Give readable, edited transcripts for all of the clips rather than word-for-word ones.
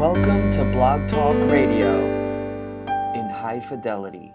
Welcome to Blog Talk Radio in high fidelity.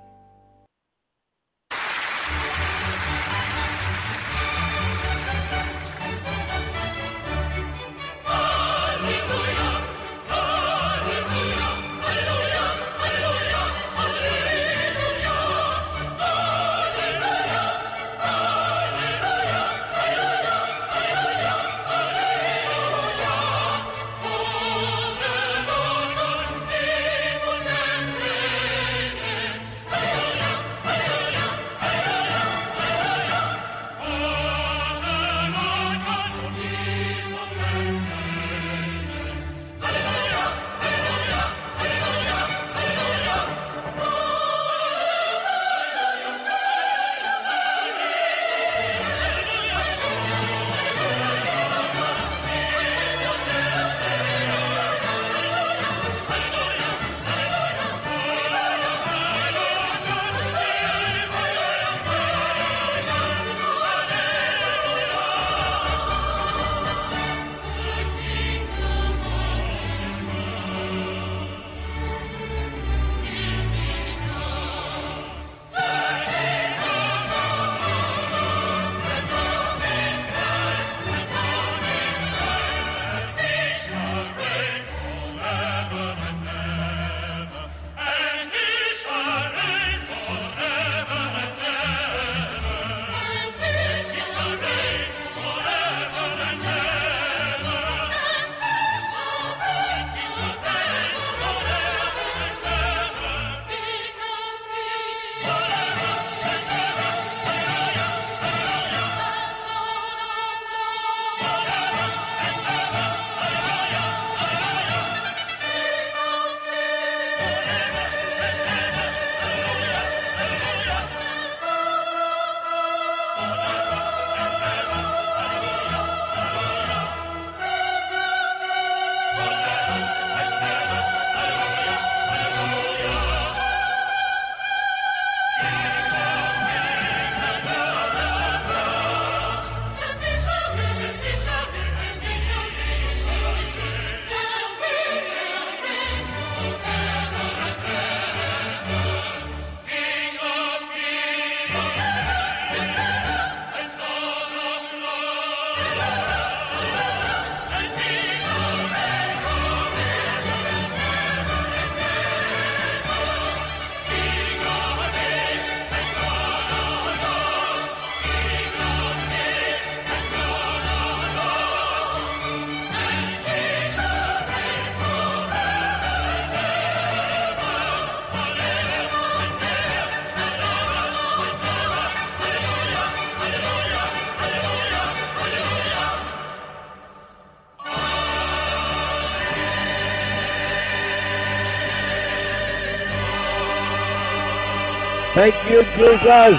Thank you, Jesus.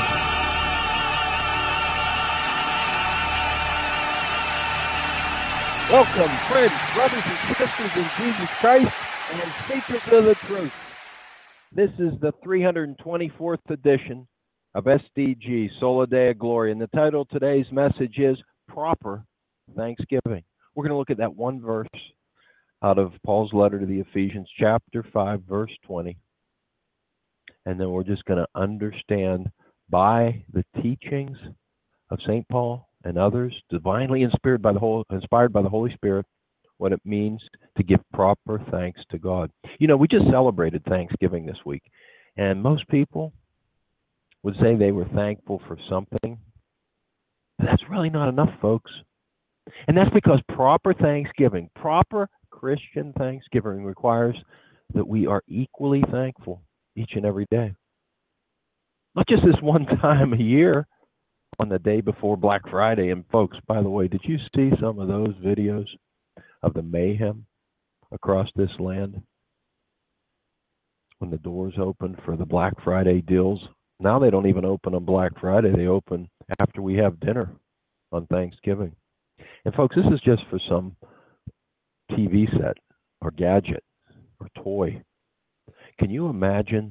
Welcome, friends, brothers, and sisters in Jesus Christ and seekers of the truth. This is the 324th edition of SDG, Sola Deo Gloria, and the title of today's message is Proper Thanksgiving. We're going to look at that one verse out of Paul's letter to the Ephesians, chapter 5, verse 20. And then we're just going to understand by the teachings of St. Paul and others, divinely inspired by the Holy Spirit, what it means to give proper thanks to God. You know, we just celebrated Thanksgiving this week, and most people would say they were thankful for something. But that's really not enough, folks. And that's because proper Thanksgiving, proper Christian Thanksgiving requires that we are equally thankful each and every day. Not just this one time a year on the day before Black Friday. And folks, by the way, did you see some of those videos of the mayhem across this land when the doors opened for the Black Friday deals? Now they don't even open on Black Friday. They open after we have dinner on Thanksgiving. And folks, this is just for some TV set or gadget or toy. Can you imagine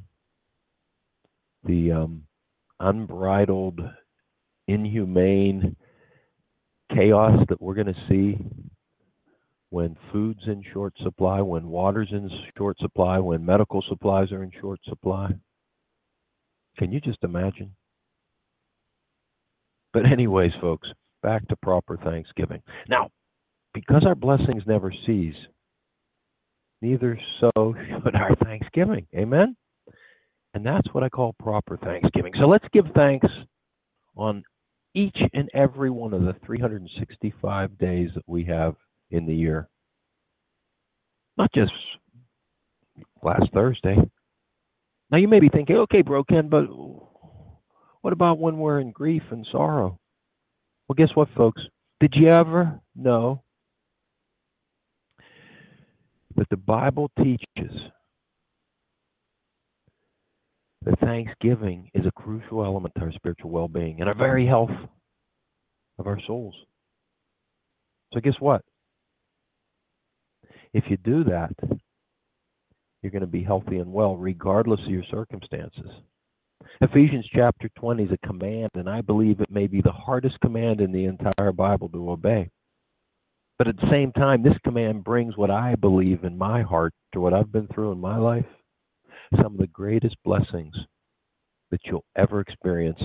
the unbridled, inhumane chaos that we're going to see when food's in short supply, when water's in short supply, when medical supplies are in short supply. Can you just imagine? But anyways, folks, back to proper thanksgiving. Now, because our blessings never cease, neither so should our thanksgiving. Amen? And that's what I call proper thanksgiving. So let's give thanks on each and every one of the 365 days that we have in the year. Not just last Thursday. Now you may be thinking, okay, bro, Ken, but what about when we're in grief and sorrow? Well, guess what, folks? Did you ever know that the Bible teaches that thanksgiving is a crucial element to our spiritual well-being and our very health of our souls? So guess what? If you do that, you're going to be healthy and well regardless of your circumstances. Ephesians chapter 20 is a command, and I believe it may be the hardest command in the entire Bible to obey. But at the same time, this command brings what I believe in my heart to what I've been through in my life, some of the greatest blessings that you'll ever experience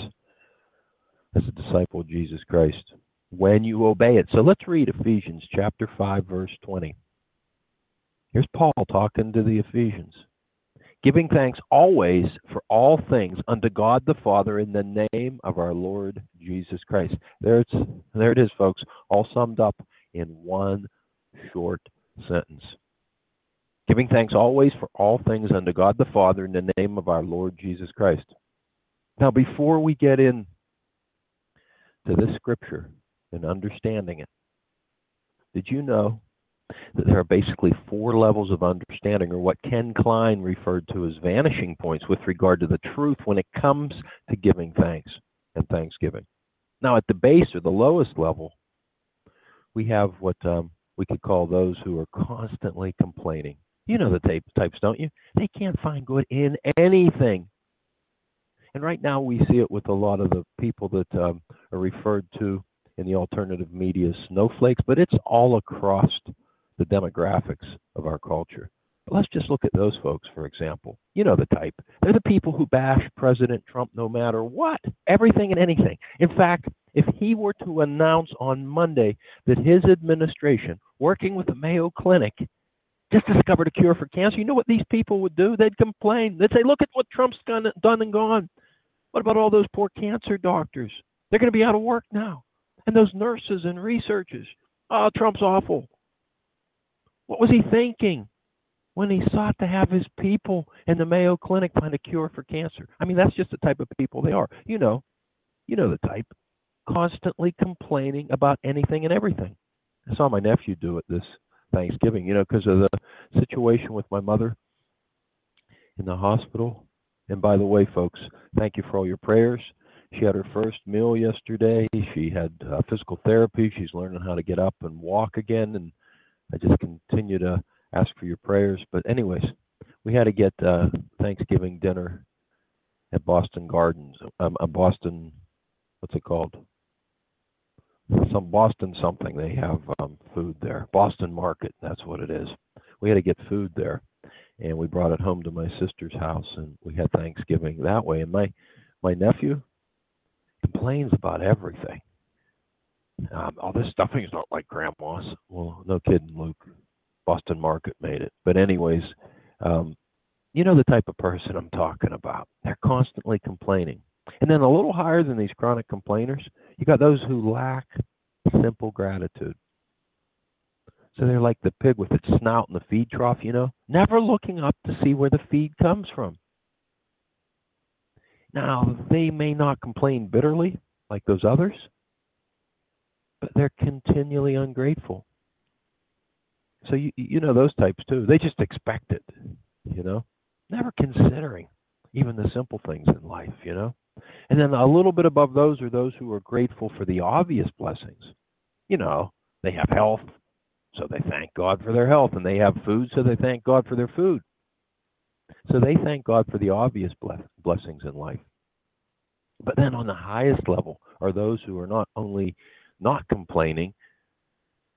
as a disciple of Jesus Christ when you obey it. So let's read Ephesians chapter 5, verse 20. Here's Paul talking to the Ephesians. Giving thanks always for all things unto God the Father in the name of our Lord Jesus Christ. There it is, folks, all summed up in one short sentence. Giving thanks always for all things unto God the Father in the name of our Lord Jesus Christ. Now, before we get in to this scripture and understanding it, did you know that there are basically 4 levels of understanding, or what Ken Klein referred to as vanishing points, with regard to the truth when it comes to giving thanks and thanksgiving? Now, at the base, or the lowest level, we have what we could call those who are constantly complaining. You know the types, don't you? They can't find good in anything. And right now we see it with a lot of the people that are referred to in the alternative media as snowflakes, but it's all across the demographics of our culture. But let's just look at those folks, for example. You know the type. They're the people who bash President Trump no matter what, everything and anything. In fact, if he were to announce on Monday that his administration, working with the Mayo Clinic, just discovered a cure for cancer, you know what these people would do? They'd complain. They'd say, look at what Trump's done and gone. What about all those poor cancer doctors? They're going to be out of work now. And those nurses and researchers. Oh, Trump's awful. What was he thinking when he sought to have his people in the Mayo Clinic find a cure for cancer? I mean, that's just the type of people they are. You know the type. Constantly complaining about anything and everything. I saw my nephew do it this Thanksgiving, because of the situation with my mother in the hospital. And by the way, folks, thank you for all your prayers. She had her first meal yesterday. She had physical therapy. She's learning how to get up and walk again. And I just continue to ask for your prayers. But anyways, we had to get Thanksgiving dinner at Boston Gardens. Boston, what's it called? Some Boston something. They have food there. Boston Market, that's what it is. We had to get food there. And we brought it home to my sister's house, and we had Thanksgiving that way. And my nephew complains about everything. All this stuffing is not like Grandma's. Well, no kidding, Luke. Boston Market made it. But anyways, you know the type of person I'm talking about. They're constantly complaining. And then a little higher than these chronic complainers, you got those who lack simple gratitude. So they're like the pig with its snout in the feed trough, never looking up to see where the feed comes from. Now, they may not complain bitterly like those others, but they're continually ungrateful. So you know those types too. They just expect it, never considering even the simple things in life, And then a little bit above those are those who are grateful for the obvious blessings. They have health, so they thank God for their health, and they have food, so they thank God for their food. So they thank God for the obvious blessings in life. But then on the highest level are those who are not only not complaining,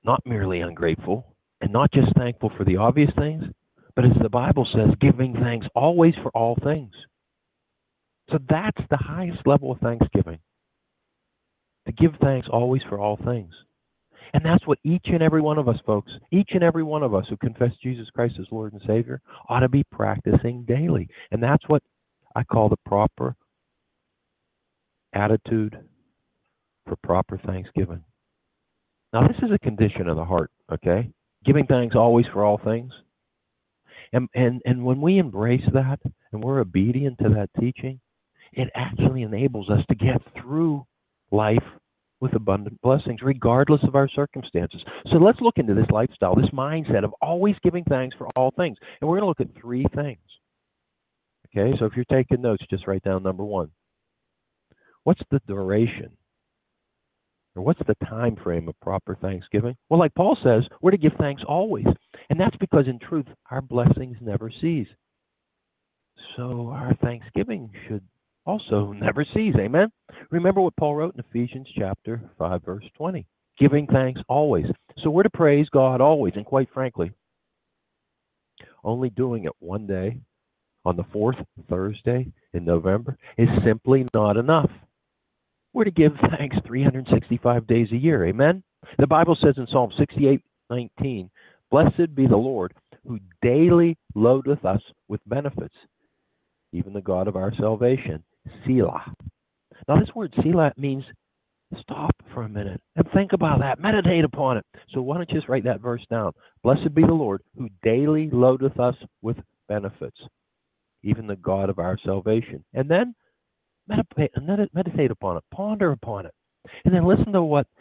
not merely ungrateful, and not just thankful for the obvious things, but as the Bible says, giving thanks always for all things. So that's the highest level of thanksgiving. To give thanks always for all things. And that's what each and every one of us, folks, each and every one of us who confess Jesus Christ as Lord and Savior ought to be practicing daily. And that's what I call the proper attitude for proper thanksgiving. Now, this is a condition of the heart, okay? Giving thanks always for all things. And when we embrace that and we're obedient to that teaching, it actually enables us to get through life with abundant blessings, regardless of our circumstances. So let's look into this lifestyle, this mindset of always giving thanks for all things. And we're going to look at three things. Okay, so if you're taking notes, just write down number one. What's the duration? Or what's the time frame of proper thanksgiving? Well, like Paul says, we're to give thanks always. And that's because in truth, our blessings never cease. So our thanksgiving should also never cease. Amen? Remember what Paul wrote in Ephesians chapter 5, verse 20. Giving thanks always. So we're to praise God always. And quite frankly, only doing it one day on the fourth Thursday in November is simply not enough. We're to give thanks 365 days a year. Amen? The Bible says in Psalm 68:19, "Blessed be the Lord, who daily loadeth us with benefits, even the God of our salvation." Selah. Now this word Selah means stop for a minute and think about that. Meditate upon it. So why don't you just write that verse down? Blessed be the Lord, who daily loadeth us with benefits, even the God of our salvation. And then meditate upon it, ponder upon it, and then listen to what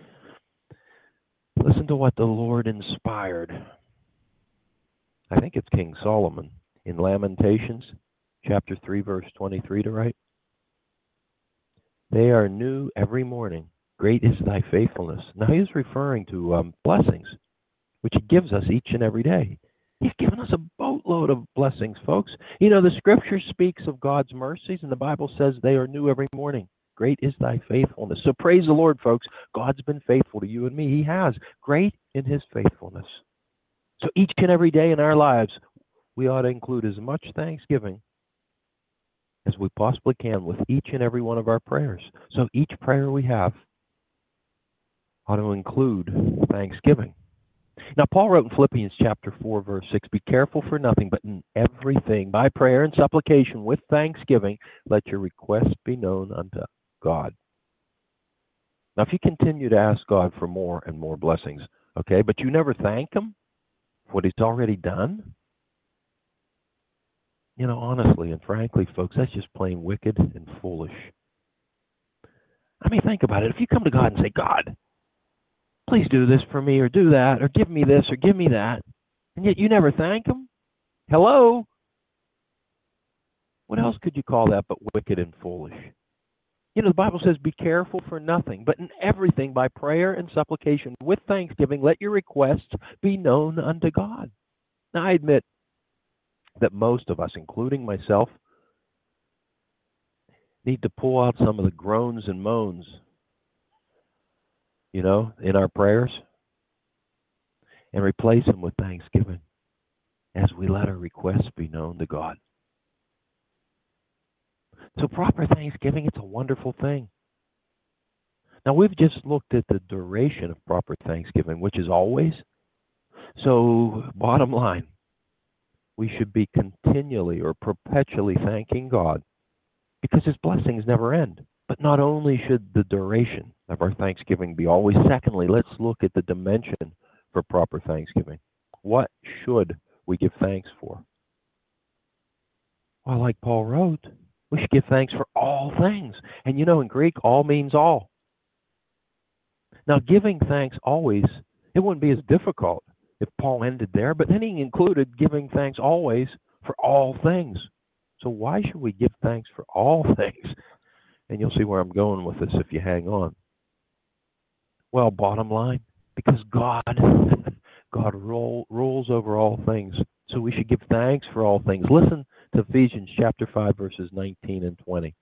the Lord inspired. I think it's King Solomon in Lamentations, chapter 3, verse 23 to write. They are new every morning. Great is thy faithfulness. Now he's referring to blessings, which he gives us each and every day. He's given us a boatload of blessings, folks. You know, the scripture speaks of God's mercies, and the Bible says they are new every morning. Great is thy faithfulness. So praise the Lord, folks. God's been faithful to you and me. He has. Great in his faithfulness. So each and every day in our lives, we ought to include as much thanksgiving as we possibly can with each and every one of our prayers. So each prayer we have ought to include thanksgiving. Now, Paul wrote in Philippians chapter 4, verse 6, "Be careful for nothing, but in everything, by prayer and supplication, with thanksgiving, let your requests be known unto God." Now, if you continue to ask God for more and more blessings, okay, but you never thank him for what he's already done, you know, honestly and frankly, folks, that's just plain wicked and foolish. I mean, think about it. If you come to God and say, "God, please do this for me, or do that, or give me this, or give me that," and yet you never thank him, hello? What else could you call that but wicked and foolish? You know, the Bible says, "Be careful for nothing, but in everything by prayer and supplication with thanksgiving, let your requests be known unto God." Now, I admit that most of us, including myself, need to pull out some of the groans and moans, you know, in our prayers and replace them with thanksgiving as we let our requests be known to God. So proper thanksgiving, it's a wonderful thing. Now, we've just looked at the duration of proper thanksgiving, which is always. So bottom line, we should be continually or perpetually thanking God because his blessings never end. But not only should the duration of our thanksgiving be always, secondly, let's look at the dimension for proper thanksgiving. What should we give thanks for? Well, like Paul wrote, we should give thanks for all things. And you know, in Greek, all means all. Now, giving thanks always, it wouldn't be as difficult if Paul ended there, but then he included giving thanks always for all things. So why should we give thanks for all things? And you'll see where I'm going with this if you hang on. Well, bottom line, because God rules over all things. So we should give thanks for all things. Listen to Ephesians chapter 5, verses 19 and 20.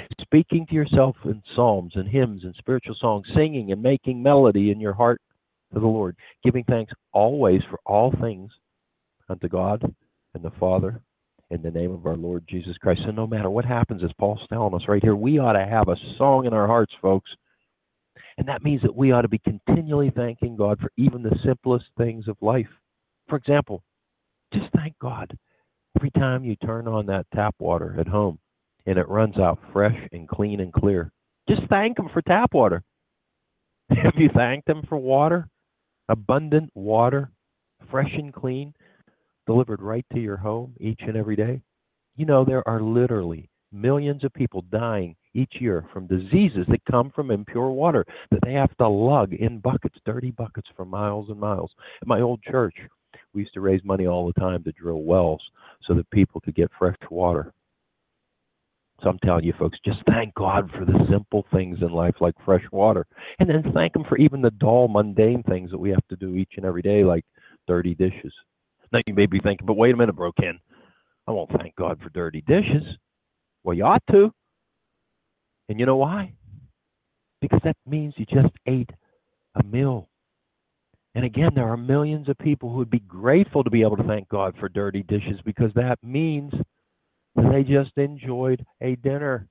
"Speaking to yourself in psalms and hymns and spiritual songs, singing and making melody in your heart to the Lord, giving thanks always for all things unto God and the Father in the name of our Lord Jesus Christ. So no matter what happens, as Paul's telling us right here, we ought to have a song in our hearts, folks. And that means that we ought to be continually thanking God for even the simplest things of life. For example, just thank God every time you turn on that tap water at home and it runs out fresh and clean and clear. Just thank Him for tap water. Have you thanked Him for water? Abundant water, fresh and clean, delivered right to your home each and every day? You know, there are literally millions of people dying each year from diseases that come from impure water that they have to lug in buckets, dirty buckets, for miles and miles. At my old church, we used to raise money all the time to drill wells so that people could get fresh water. So I'm telling you, folks, just thank God for the simple things in life like fresh water. And then thank Him for even the dull, mundane things that we have to do each and every day, like dirty dishes. Now you may be thinking, but wait a minute, Bro Ken, I won't thank God for dirty dishes. Well, you ought to. And you know why? Because that means you just ate a meal. And again, there are millions of people who would be grateful to be able to thank God for dirty dishes, because that means that they just enjoyed a dinner.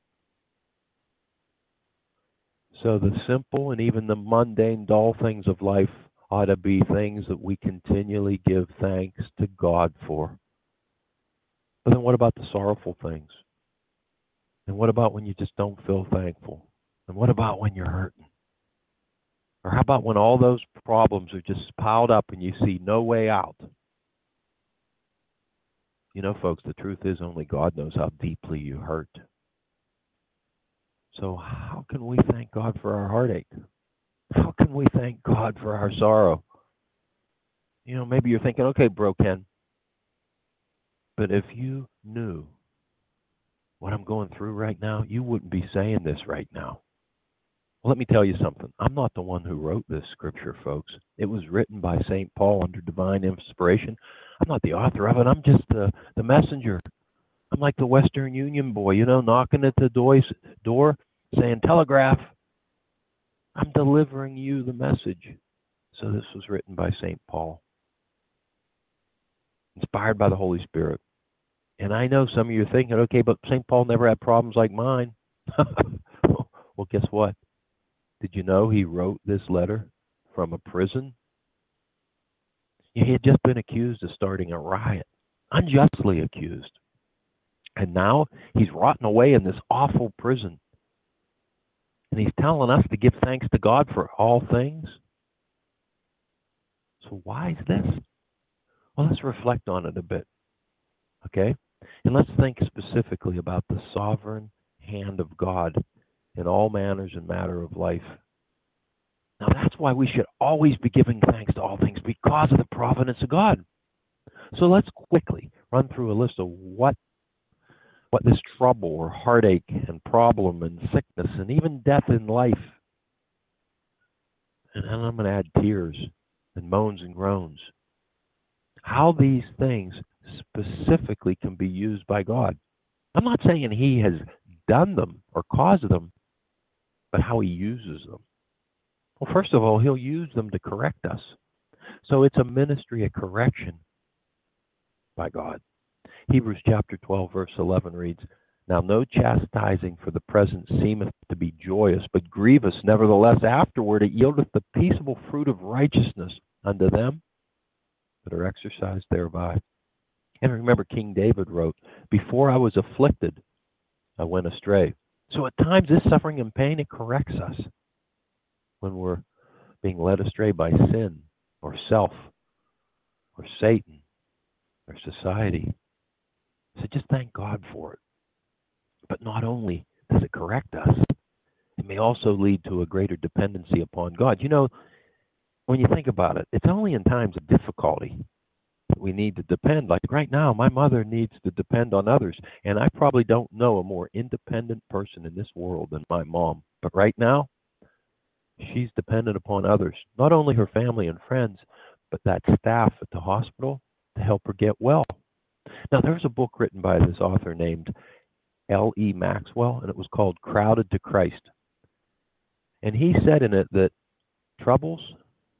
So the simple and even the mundane, dull things of life ought to be things that we continually give thanks to God for. But then what about the sorrowful things? And what about when you just don't feel thankful? And what about when you're hurting? Or how about when all those problems are just piled up and you see no way out? You know, folks, the truth is only God knows how deeply you hurt. So how can we thank God for our heartache? How can we thank God for our sorrow? You know, maybe you're thinking, okay, Bro Ken, but if you knew what I'm going through right now, you wouldn't be saying this right now. Well, let me tell you something. I'm not the one who wrote this scripture, folks. It was written by St. Paul under divine inspiration. I'm not the author of it. I'm just the messenger. I'm like the Western Union boy, you know, knocking at the door saying, telegraph. I'm delivering you the message. So this was written by St. Paul, inspired by the Holy Spirit. And I know some of you are thinking, okay, but St. Paul never had problems like mine. Well, guess what? Did you know he wrote this letter from a prison? He had just been accused of starting a riot, unjustly accused. And now he's rotting away in this awful prison. And he's telling us to give thanks to God for all things. So why is this? Well, let's reflect on it a bit, okay? And let's think specifically about the sovereign hand of God in all manners and matter of life. Now, that's why we should always be giving thanks to all things, because of the providence of God. So let's quickly run through a list of what this trouble or heartache and problem and sickness and even death in life, and I'm going to add tears and moans and groans, how these things specifically can be used by God. I'm not saying He has done them or caused them, but how He uses them. Well, first of all, He'll use them to correct us. So it's a ministry of correction by God. Hebrews chapter 12, verse 11 reads, Now no chastising for the present seemeth to be joyous, but grievous. Nevertheless, afterward it yieldeth the peaceable fruit of righteousness unto them that are exercised thereby. And remember, King David wrote, Before I was afflicted, I went astray. So at times this suffering and pain, it corrects us when we're being led astray by sin or self or Satan or society. So just thank God for it. But not only does it correct us, it may also lead to a greater dependency upon God. You know, when you think about it, it's only in times of difficulty that we need to depend. Like right now, my mother needs to depend on others. And I probably don't know a more independent person in this world than my mom. But right now, she's dependent upon others, not only her family and friends, but that staff at the hospital to help her get well. Now, there's a book written by this author named L.E. Maxwell, and it was called Crowded to Christ. And he said in it that troubles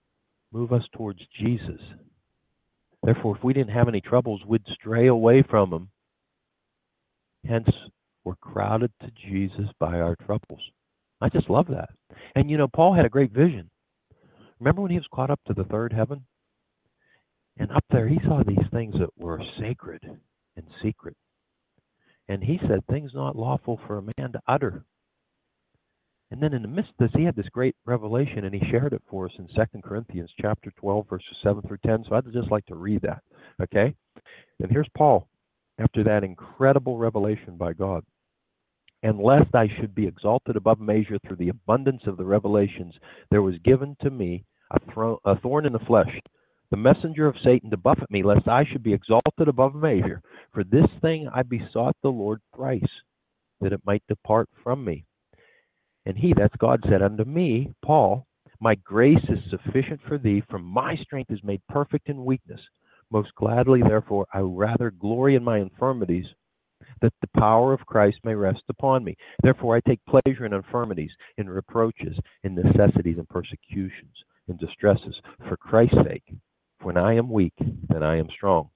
move us towards Jesus. Therefore, if we didn't have any troubles, we'd stray away from him. Hence, we're crowded to Jesus by our troubles. I just love that. And Paul had a great vision. Remember when he was caught up to the third heaven? And up there, he saw these things that were sacred and secret. And he said, things not lawful for a man to utter. And then in the midst of this, he had this great revelation, and he shared it for us in 2 Corinthians chapter 12, verses 7 through 10. So I'd just like to read that, okay? And here's Paul, after that incredible revelation by God. And lest I should be exalted above measure through the abundance of the revelations, there was given to me a thorn in the flesh, the messenger of Satan to buffet me, lest I should be exalted above measure. For this thing I besought the Lord thrice, that it might depart from me. And he, that's God, said unto me, Paul, my grace is sufficient for thee, for my strength is made perfect in weakness. Most gladly, therefore, I will rather glory in my infirmities, that the power of Christ may rest upon me. Therefore, I take pleasure in infirmities, in reproaches, in necessities, and persecutions, in distresses, for Christ's sake. For when I am weak, then I am strong.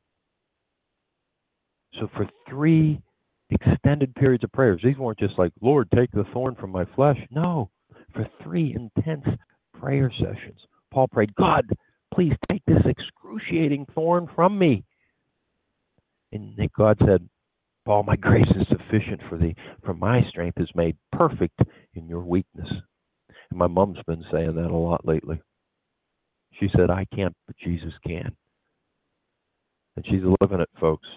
So for 3 extended periods of prayers, these weren't just like, Lord, take the thorn from my flesh. No, for 3 intense prayer sessions, Paul prayed, God, please take this excruciating thorn from me. And God said, Paul, my grace is sufficient for thee, for my strength is made perfect in your weakness. And my mom's been saying that a lot lately. She said, I can't, but Jesus can. And she's living it, folks.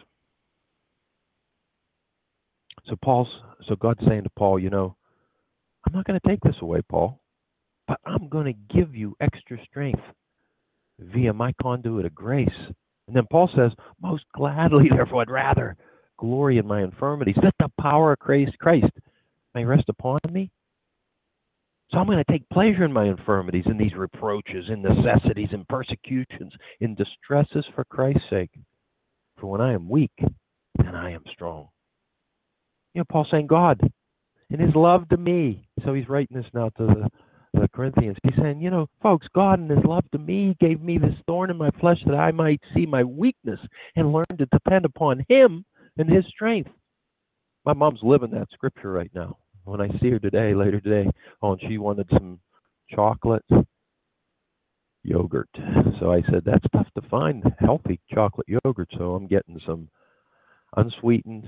So God's saying to Paul, I'm not going to take this away, Paul, but I'm going to give you extra strength via my conduit of grace. And then Paul says, most gladly, therefore, I'd rather glory in my infirmities, that the power of Christ may rest upon me. So I'm going to take pleasure in my infirmities, in these reproaches, in necessities, in persecutions, in distresses for Christ's sake. For when I am weak, then I am strong. Paul's saying, God, in his love to me, so he's writing this now to the Corinthians. He's saying, folks, God in his love to me gave me this thorn in my flesh that I might see my weakness and learn to depend upon him and his strength. My mom's living that scripture right now. When I see her later today, and she wanted some chocolate yogurt. So I said, that's tough to find, healthy chocolate yogurt. So I'm getting some unsweetened,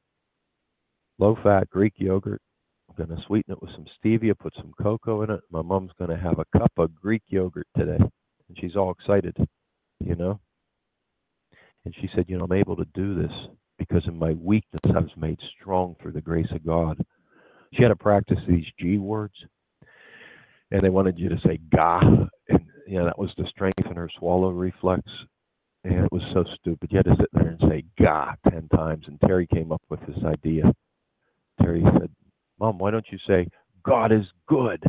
low-fat Greek yogurt. I'm going to sweeten it with some stevia, put some cocoa in it. My mom's going to have a cup of Greek yogurt today. And she's all excited, And she said, I'm able to do this because in my weakness I was made strong through the grace of God. She had to practice these G words. And they wanted you to say "ga," and that was to strengthen her swallow reflex. And it was so stupid. You had to sit there and say "ga" 10 times. And Terry came up with this idea. Terry said, Mom, why don't you say, God is good,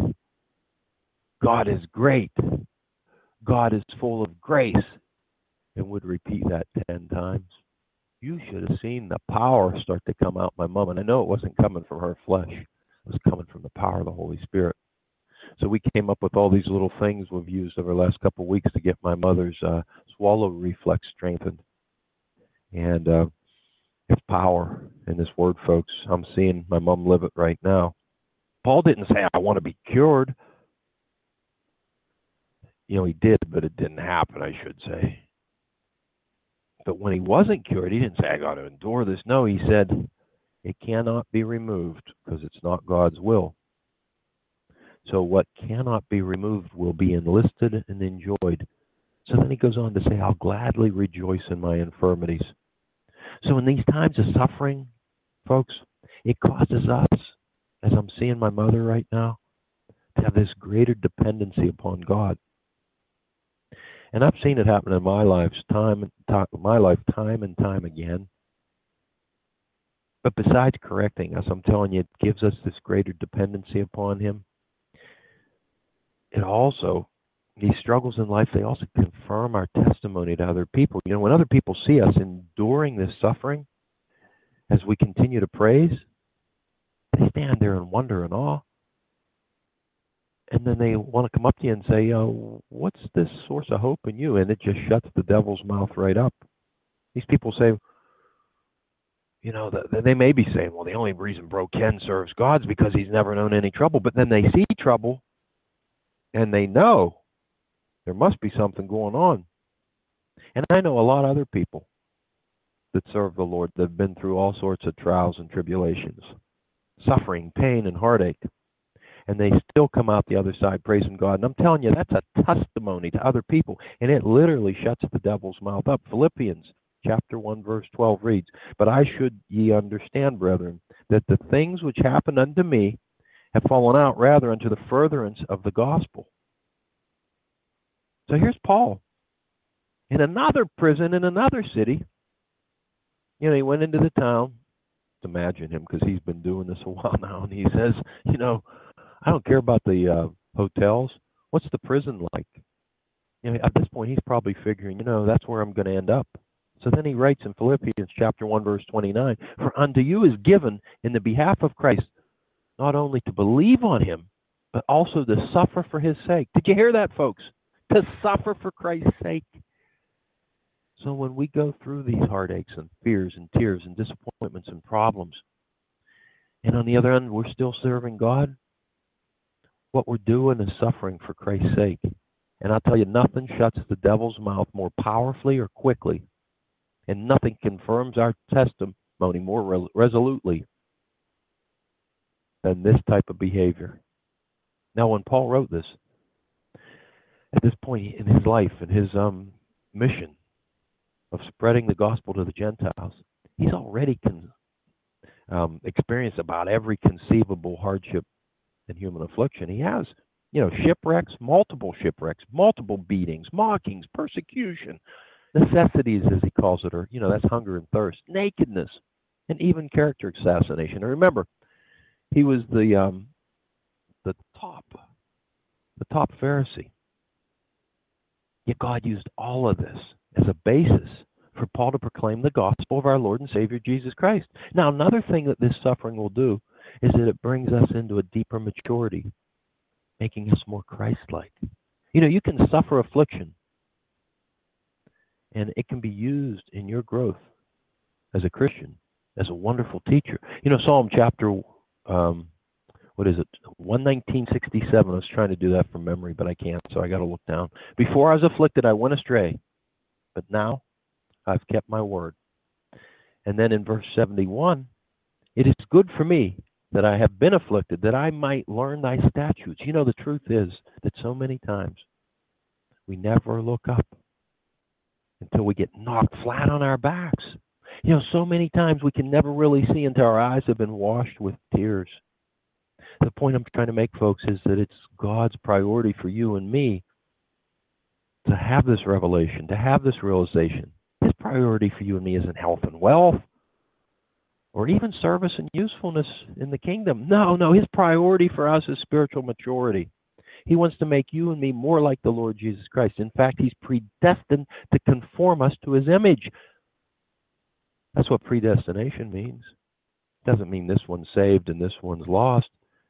God is great, God is full of grace, and would repeat that 10 times. You should have seen the power start to come out my mom. And I know it wasn't coming from her flesh. It was coming from the power of the Holy Spirit. So we came up with all these little things we've used over the last couple of weeks to get my mother's swallow reflex strengthened. And it's power in this word, folks. I'm seeing my mom live it right now. Paul didn't say, I want to be cured. He did, but it didn't happen, I should say. But when he wasn't cured, he didn't say, I got to endure this. No, he said, it cannot be removed because it's not God's will. So what cannot be removed will be enlisted and enjoyed. So then he goes on to say, I'll gladly rejoice in my infirmities. So in these times of suffering, folks, it causes us, as I'm seeing my mother right now, to have this greater dependency upon God. And I've seen it happen in my life time and time again. But besides correcting us, I'm telling you, it gives us this greater dependency upon him. It also, these struggles in life, they also confirm our testimony to other people. When other people see us enduring this suffering, as we continue to praise, they stand there in wonder and awe. And then they want to come up to you and say, what's this source of hope in you? And it just shuts the devil's mouth right up. These people say, they may be saying, well, the only reason Bro Ken serves God is because he's never known any trouble. But then they see trouble, and they know there must be something going on. And I know a lot of other people that serve the Lord that have been through all sorts of trials and tribulations, suffering, pain, and heartache. And they still come out the other side praising God. And I'm telling you, that's a testimony to other people. And it literally shuts the devil's mouth up. Philippians chapter 1, verse 12 reads, "But I should ye understand, brethren, that the things which happened unto me have fallen out rather unto the furtherance of the gospel." So here's Paul in another prison in another city. He went into the town. Imagine him, because he's been doing this a while now. And he says, I don't care about the hotels. What's the prison like? At this point, he's probably figuring, that's where I'm going to end up. So then he writes in Philippians chapter 1, verse 29, "For unto you is given in the behalf of Christ, not only to believe on him, but also to suffer for his sake." Did you hear that, folks? To suffer for Christ's sake. So when we go through these heartaches and fears and tears and disappointments and problems, and on the other end, we're still serving God, what we're doing is suffering for Christ's sake. And I'll tell you, nothing shuts the devil's mouth more powerfully or quickly, and nothing confirms our testimony more resolutely than this type of behavior. Now, when Paul wrote this, at this point in his life and his mission of spreading the gospel to the Gentiles, he's already experienced about every conceivable hardship and human affliction. He has, shipwrecks, multiple beatings, mockings, persecution, necessities, as he calls it, or, that's hunger and thirst, nakedness, and even character assassination. And remember, he was the top Pharisee. Yet God used all of this as a basis for Paul to proclaim the gospel of our Lord and Savior Jesus Christ. Now, another thing that this suffering will do is that it brings us into a deeper maturity, making us more Christ-like. You can suffer affliction, and it can be used in your growth as a Christian, as a wonderful teacher. Psalm chapter, 119:67. I was trying to do that from memory, but I can't, so I got to look down. "Before I was afflicted, I went astray, but now I've kept my word." And then in verse 71, "It is good for me that I have been afflicted, that I might learn thy statutes." The truth is that so many times we never look up until we get knocked flat on our backs. So many times we can never really see until our eyes have been washed with tears. The point I'm trying to make, folks, is that it's God's priority for you and me to have this revelation, to have this realization. His priority for you and me isn't health and wealth, or even service and usefulness in the kingdom. No, his priority for us is spiritual maturity. He wants to make you and me more like the Lord Jesus Christ. In fact, he's predestined to conform us to his image. That's what predestination means. It doesn't mean this one's saved and this one's lost.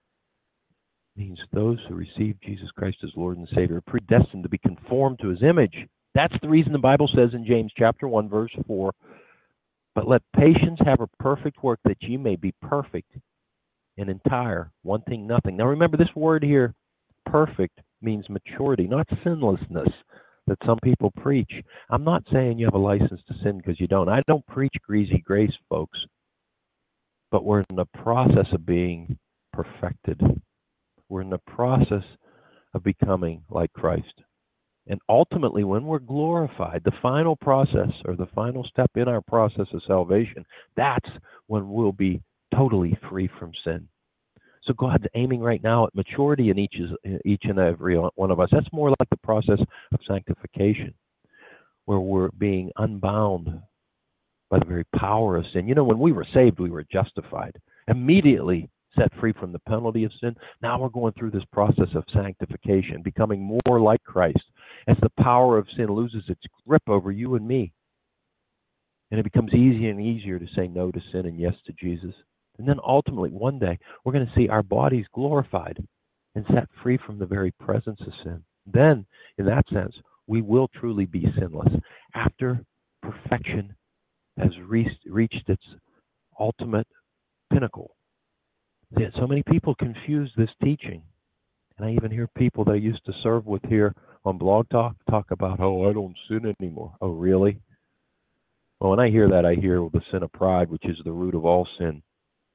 It means those who receive Jesus Christ as Lord and Savior are predestined to be conformed to his image. That's the reason the Bible says in James chapter 1, verse 4, "But let patience have a perfect work, that ye may be perfect and entire, wanting nothing." Now remember, this word here, perfect, means maturity, not sinlessness that some people preach. I'm not saying you have a license to sin, because you don't. I don't preach greasy grace, folks. But we're in the process of being perfected. We're in the process of becoming like Christ. And ultimately, when we're glorified, the final process, or the final step in our process of salvation, that's when we'll be totally free from sin. So God's aiming right now at maturity in each and every one of us. That's more like the process of sanctification, where we're being unbound by the very power of sin. When we were saved, we were justified, immediately set free from the penalty of sin. Now we're going through this process of sanctification, becoming more like Christ, as the power of sin loses its grip over you and me. And it becomes easier and easier to say no to sin and yes to Jesus. And then ultimately, one day, we're going to see our bodies glorified. and set free from the very presence of sin. Then, in that sense, we will truly be sinless after perfection has reached its ultimate pinnacle. Yet so many people confuse this teaching. And I even hear people that I used to serve with here on Blog Talk about, oh, I don't sin anymore. Oh, really? Well, when I hear that, I hear the sin of pride, which is the root of all sin.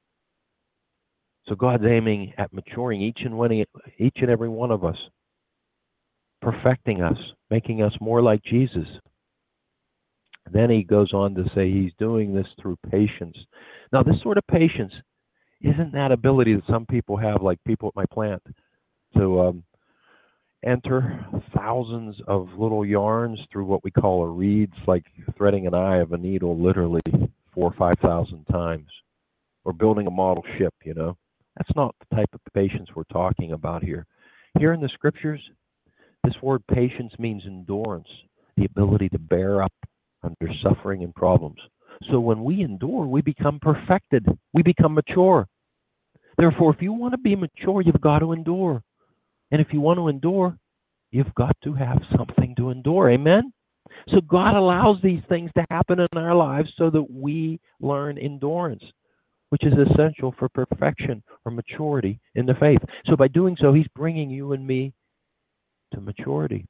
So God's aiming at maturing each and every one of us, perfecting us, making us more like Jesus. Then he goes on to say he's doing this through patience. Now, this sort of patience isn't that ability that some people have, like people at my plant, to enter thousands of little yarns through what we call a reed. It's like threading an eye of a needle literally 4,000 or 5,000 times, or building a model ship, you know. That's not the type of patience we're talking about here. Here in the scriptures, this word patience means endurance, the ability to bear up under suffering and problems. So when we endure, we become perfected. We become mature. Therefore, if you want to be mature, you've got to endure. And if you want to endure, you've got to have something to endure. Amen? So God allows these things to happen in our lives so that we learn endurance, which is essential for perfection or maturity in the faith. So by doing so, he's bringing you and me to maturity.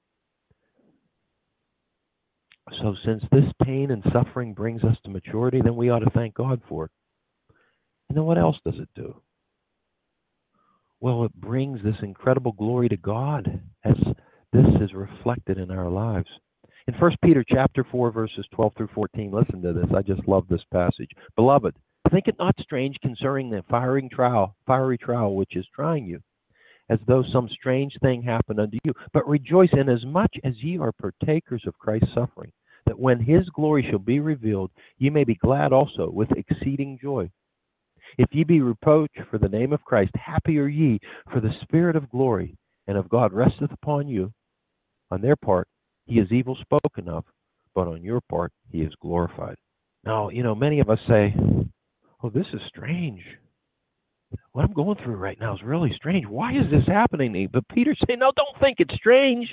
So since this pain and suffering brings us to maturity, then we ought to thank God for it. And then what else does it do? Well, it brings this incredible glory to God as this is reflected in our lives. In 1 Peter chapter 4, verses 12 through 14, listen to this. I just love this passage. Beloved, think it not strange concerning the fiery trial which is trying you, as though some strange thing happened unto you. But rejoice inasmuch as ye are partakers of Christ's suffering, that when his glory shall be revealed, ye may be glad also with exceeding joy. If ye be reproached for the name of Christ, happy are ye, for the Spirit of glory and of God resteth upon you. On their part, he is evil spoken of, but on your part, he is glorified. Now, you know, many of us say, oh, this is strange. What I'm going through right now is really strange. Why is this happening to me? But Peter's saying, no, don't think it's strange.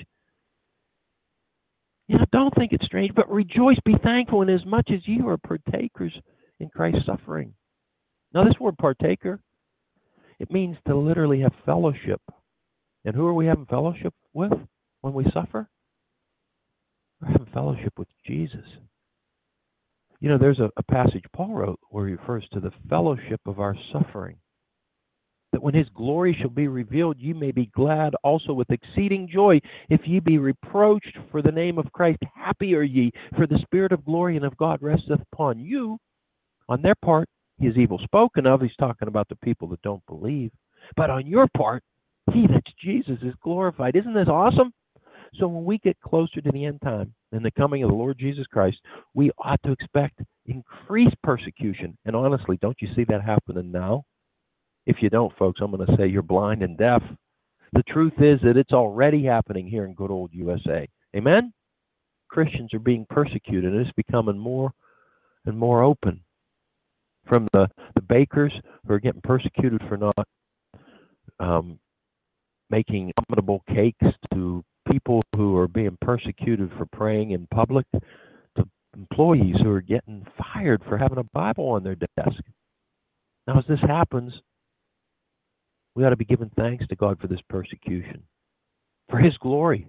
You know, don't think it's strange, but rejoice, be thankful inasmuch as ye are partakers in Christ's suffering. Now, this word partaker, it means to literally have fellowship. And who are we having fellowship with when we suffer? We're having fellowship with Jesus. You know, there's a passage Paul wrote where he refers to the fellowship of our suffering. That when his glory shall be revealed, ye may be glad also with exceeding joy. If ye be reproached for the name of Christ, happy are ye, for the Spirit of glory and of God resteth upon you. On their part, he is evil spoken of. He's talking about the people that don't believe. But on your part, he, that's Jesus, is glorified. Isn't this awesome? So when we get closer to the end time and the coming of the Lord Jesus Christ, we ought to expect increased persecution. And honestly, don't you see that happening now? If you don't, folks, I'm going to say you're blind and deaf. The truth is that it's already happening here in good old USA. Amen? Christians are being persecuted, and it's becoming more and more open. From the bakers who are getting persecuted for not making abominable cakes, to people who are being persecuted for praying in public, to employees who are getting fired for having a Bible on their desk. Now, as this happens, we ought to be giving thanks to God for this persecution, for his glory.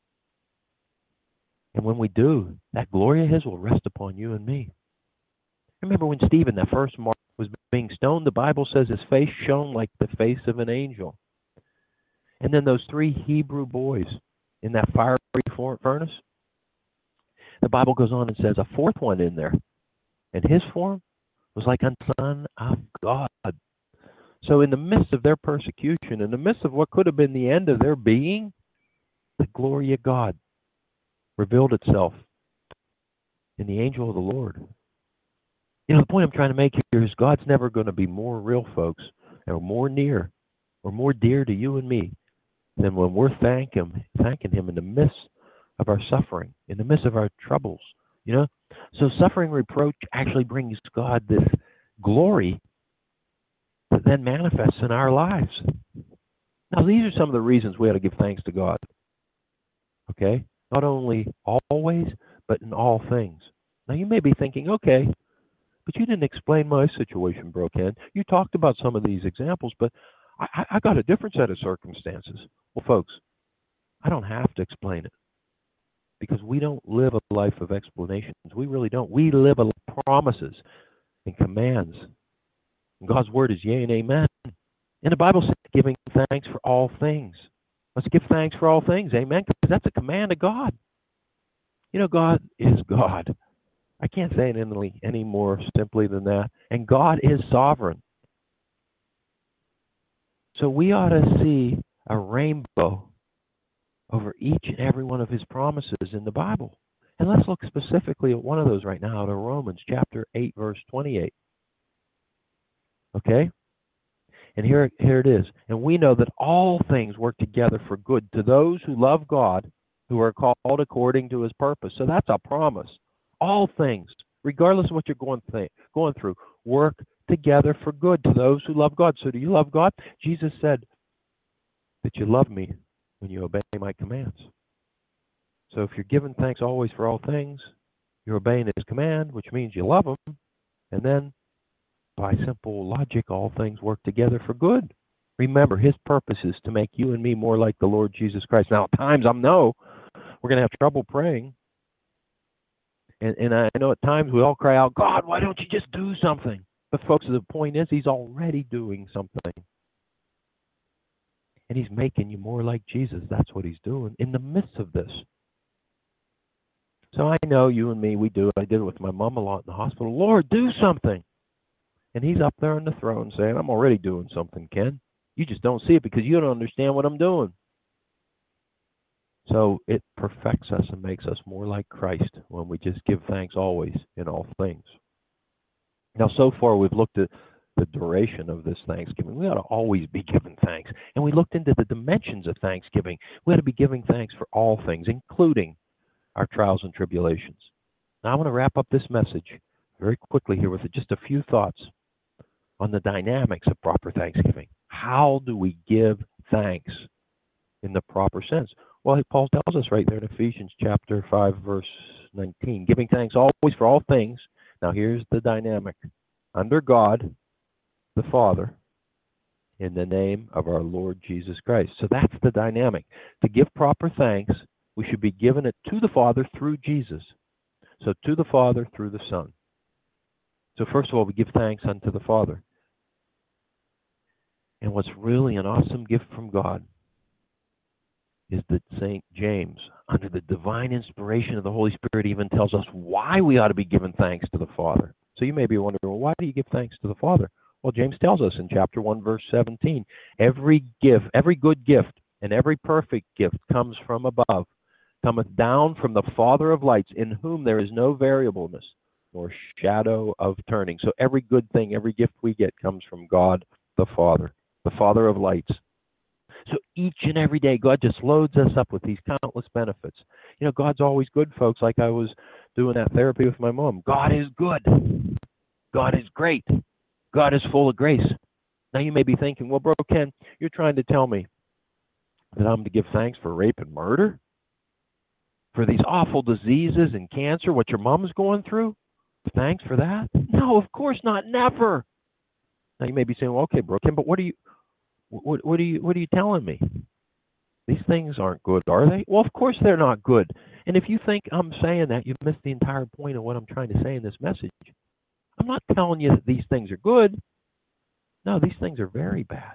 And when we do, that glory of his will rest upon you and me. Remember when Stephen, that first martyr, was being stoned, the Bible says his face shone like the face of an angel. And then those 3 Hebrew boys in that fiery furnace, the Bible goes on and says a 4th one in there, and his form was like unto the Son of God. So in the midst of their persecution, in the midst of what could have been the end of their being, the glory of God revealed itself in the angel of the Lord. You know, the point I'm trying to make here is God's never going to be more real, folks, or more near, or more dear to you and me than when we're thanking him in the midst of our suffering, in the midst of our troubles, you know? So suffering reproach actually brings God this glory that then manifests in our lives. Now, these are some of the reasons we ought to give thanks to God. Okay? Not only always, but in all things. Now, you may be thinking, okay, but you didn't explain my situation, Bro Ken. You talked about some of these examples, but I got a different set of circumstances. Well, folks, I don't have to explain it because we don't live a life of explanations. We really don't. We live a life of promises and commands. And God's word is yea and amen. And the Bible says giving thanks for all things. Let's give thanks for all things, amen, because that's a command of God. You know, God is God. I can't say it any more simply than that. And God is sovereign. So we ought to see a rainbow over each and every one of his promises in the Bible. And let's look specifically at one of those right now, out of Romans chapter 8, verse 28. Okay? And here it is. And we know that all things work together for good to those who love God, who are called according to his purpose. So that's a promise. All things, regardless of what you're going through, work together for good to those who love God. So do you love God? Jesus said that you love me when you obey my commands. So if you're giving thanks always for all things, you're obeying his command, which means you love him. And then, by simple logic, all things work together for good. Remember, his purpose is to make you and me more like the Lord Jesus Christ. Now, at times, I know we're going to have trouble praying. And I know at times we all cry out, God, why don't you just do something? But folks, the point is he's already doing something. And he's making you more like Jesus. That's what he's doing in the midst of this. So I know you and me, we do it. I did it with my mom a lot in the hospital. Lord, do something. And he's up there on the throne saying, I'm already doing something, Ken. You just don't see it because you don't understand what I'm doing. So it perfects us and makes us more like Christ when we just give thanks always in all things. Now, so far we've looked at the duration of this Thanksgiving. We ought to always be giving thanks. And we looked into the dimensions of Thanksgiving. We ought to be giving thanks for all things, including our trials and tribulations. Now, I want to wrap up this message very quickly here with just a few thoughts on the dynamics of proper Thanksgiving. How do we give thanks in the proper sense? Well, Paul tells us right there in Ephesians chapter 5, verse 19, giving thanks always for all things. Now, here's the dynamic. Under God, the Father, in the name of our Lord Jesus Christ. So that's the dynamic. To give proper thanks, we should be giving it to the Father through Jesus. So to the Father through the Son. So first of all, we give thanks unto the Father. And what's really an awesome gift from God is that St. James, under the divine inspiration of the Holy Spirit, even tells us why we ought to be giving thanks to the Father. So you may be wondering, well, why do you give thanks to the Father? Well, James tells us in chapter 1, verse 17, every good gift, and every perfect gift comes from above, cometh down from the Father of lights, in whom there is no variableness, nor shadow of turning. So every good thing, every gift we get comes from God the Father of lights. So each and every day, God just loads us up with these countless benefits. You know, God's always good, folks, like I was doing that therapy with my mom. God is good. God is great. God is full of grace. Now you may be thinking, well, Bro Ken, you're trying to tell me that I'm to give thanks for rape and murder? For these awful diseases and cancer, what your mom's going through? Thanks for that? No, of course not. Never. Now you may be saying, well, okay, Bro Ken, but what are you telling me? These things aren't good, are they? Well, of course they're not good. And if you think I'm saying that, you've missed the entire point of what I'm trying to say in this message. I'm not telling you that these things are good. No, these things are very bad.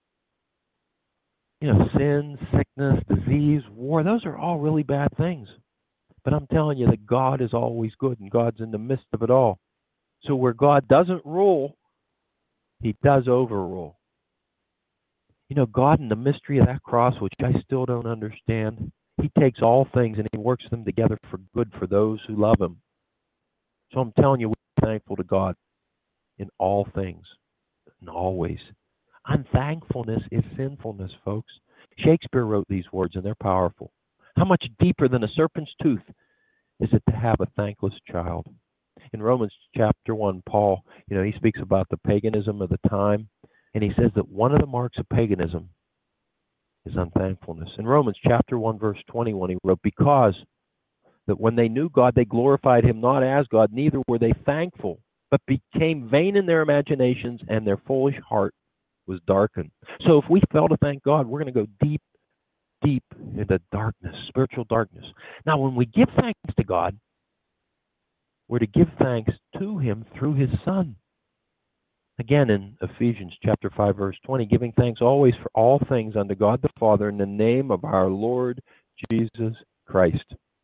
You know, sin, sickness, disease, war, those are all really bad things. But I'm telling you that God is always good and God's in the midst of it all. So where God doesn't rule, he does overrule. You know, God in the mystery of that cross, which I still don't understand, he takes all things and he works them together for good for those who love him. So I'm telling you, we're thankful to God in all things and always. Unthankfulness is sinfulness, folks. Shakespeare wrote these words and they're powerful. How much deeper than a serpent's tooth is it to have a thankless child? In Romans chapter 1, Paul, he speaks about the paganism of the time. And he says that one of the marks of paganism is unthankfulness. In Romans chapter 1, verse 21, he wrote, because that when they knew God, they glorified him not as God, neither were they thankful, but became vain in their imaginations, and their foolish heart was darkened. So if we fail to thank God, we're going to go deep, deep into darkness, spiritual darkness. Now, when we give thanks to God, we're to give thanks to him through his Son. Again, in Ephesians chapter 5, verse 20, giving thanks always for all things unto God the Father in the name of our Lord Jesus Christ.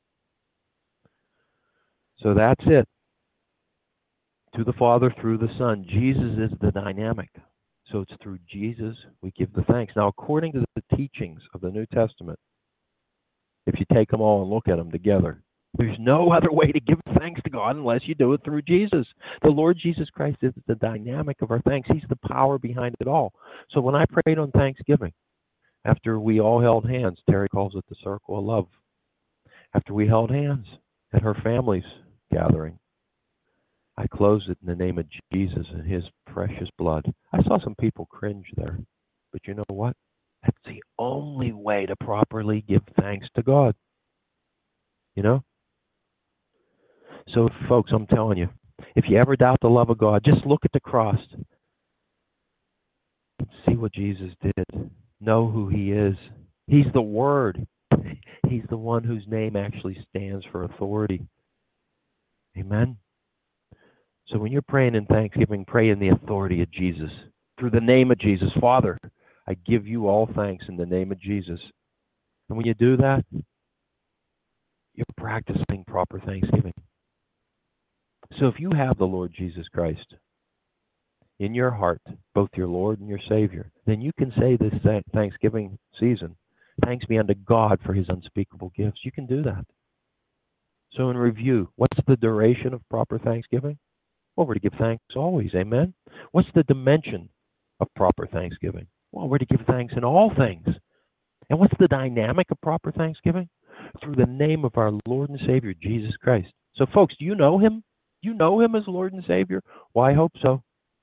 So that's it. To the Father through the Son. Jesus is the dynamic. So it's through Jesus we give the thanks. Now, according to the teachings of the New Testament, if you take them all and look at them together, there's no other way to give thanks to God unless you do it through Jesus. The Lord Jesus Christ is the dynamic of our thanks. He's the power behind it all. So when I prayed on Thanksgiving, after we all held hands, Terry calls it the circle of love. After we held hands at her family's gathering, I closed it in the name of Jesus and his precious blood. I saw some people cringe there, but you know what? That's the only way to properly give thanks to God. You know? So, folks, I'm telling you, if you ever doubt the love of God, just look at the cross and see what Jesus did. Know who he is. He's the Word. He's the one whose name actually stands for authority. Amen? So when you're praying in thanksgiving, pray in the authority of Jesus. Through the name of Jesus. Father, I give you all thanks in the name of Jesus. And when you do that, you're practicing proper thanksgiving. So if you have the Lord Jesus Christ in your heart, both your Lord and your Savior, then you can say this Thanksgiving season, thanks be unto God for his unspeakable gifts. You can do that. So in review, what's the duration of proper thanksgiving? Well, we're to give thanks always, amen? What's the dimension of proper thanksgiving? Well, we're to give thanks in all things. And what's the dynamic of proper thanksgiving? Through the name of our Lord and Savior, Jesus Christ. So, folks, do you know him? You know him as Lord and Savior? Well, I hope so.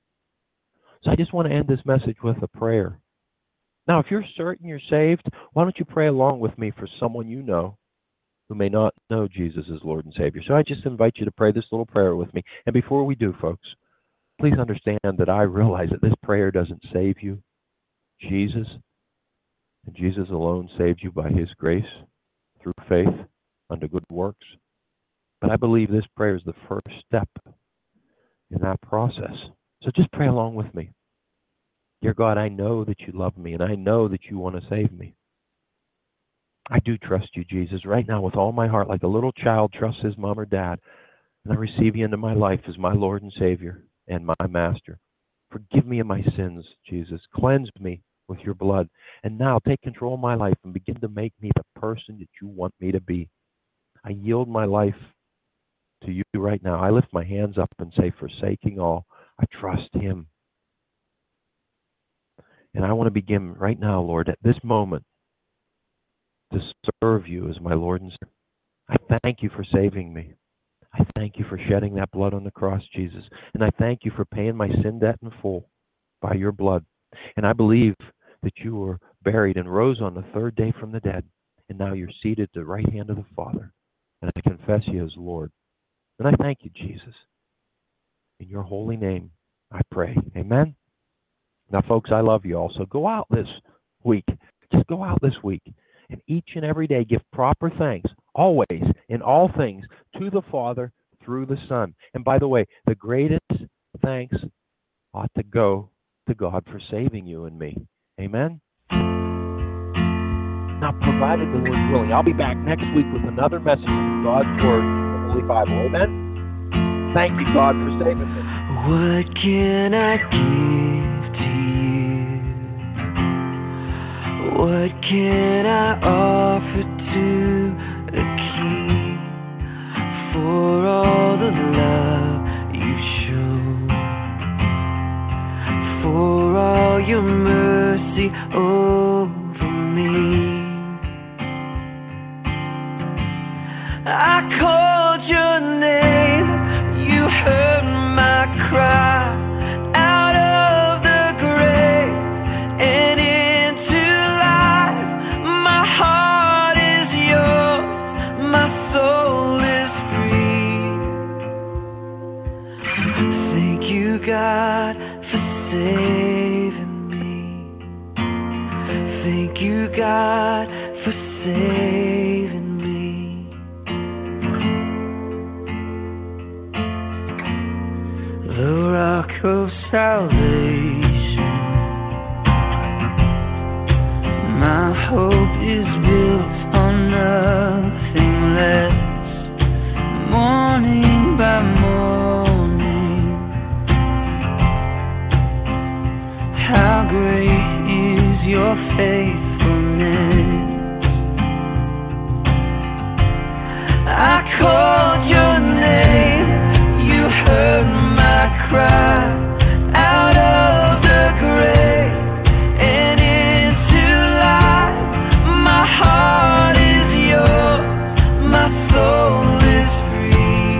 So I just want to end this message with a prayer. Now, if you're certain you're saved, why don't you pray along with me for someone you know who may not know Jesus as Lord and Savior. So I just invite you to pray this little prayer with me. And before we do, folks, please understand that I realize that this prayer doesn't save you. Jesus, and Jesus alone saved you by his grace through faith unto good works. But I believe this prayer is the first step in that process. So just pray along with me. Dear God, I know that you love me, and I know that you want to save me. I do trust you, Jesus, right now with all my heart, like a little child trusts his mom or dad. And I receive you into my life as my Lord and Savior and my Master. Forgive me of my sins, Jesus. Cleanse me with your blood. And now take control of my life and begin to make me the person that you want me to be. I yield my life to you right now. I lift my hands up and say, forsaking all, I trust him. And I want to begin right now, Lord, at this moment, to serve you as my Lord and Savior. I thank you for saving me. I thank you for shedding that blood on the cross, Jesus. And I thank you for paying my sin debt in full by your blood. And I believe that you were buried and rose on the third day from the dead. And now you're seated at the right hand of the Father. And I confess you as Lord. And I thank you, Jesus. In your holy name, I pray. Amen. Now, folks, I love you all. So go out this week. Just go out this week. And each and every day give proper thanks, always, in all things, to the Father through the Son. And by the way, the greatest thanks ought to go to God for saving you and me. Amen? Now, provided the Lord's willing, I'll be back next week with another message from God's Word, the Holy Bible. Amen? Thank you, God, for saving me. What can I give to you? What can I offer to the King for all the love you show, for all your mercy over me? I called your name, you heard my cry. Out of the grave and into life, you, God, for saving me. Thank you, God, for saving me. The rock of salvation, my hope is built on nothing less. Morning by morning, how great is your faithfulness. I called your name, you heard my cry out of the grave and into life. My heart is yours, my soul is free.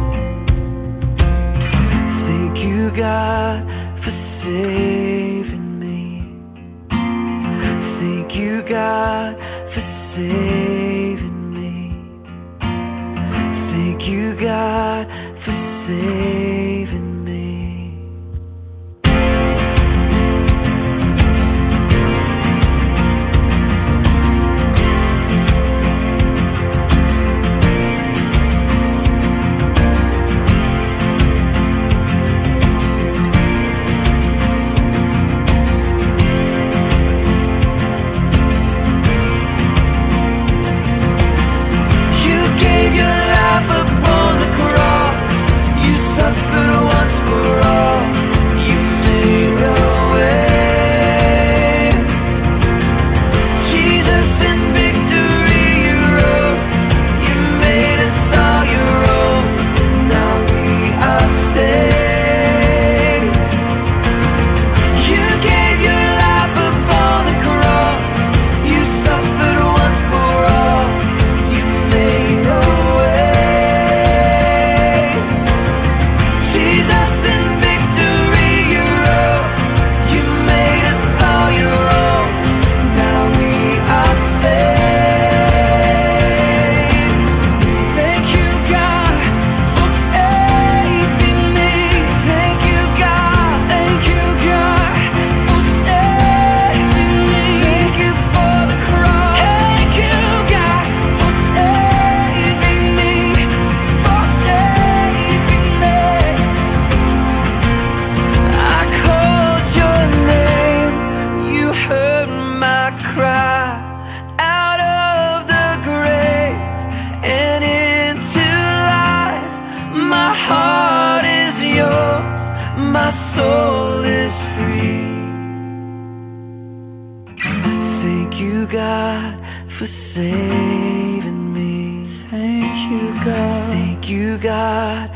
Thank you, God, for saving me. Thank you, God, for saving me. Thank you, God, for saving me. You gave your life upon the cross. You suffered once for all. You made a way. Jesus, in victory you rose. You made us all your own. Now we are saved. You gave your life upon the cross. You suffered once for all. You made a way. Jesus, in victory you rose. You made us all your own. Now we are saved. Thank you, God, for saving me. Thank you, God. Thank you, God, for saving me. Thank you for the cross. Thank you, God, for saving me. For saving me. I called your name, you heard my cry out of the grave and into life. My heart is yours, my soul is free. Thank you, God, for saving me. Thank you, God. Thank you, God,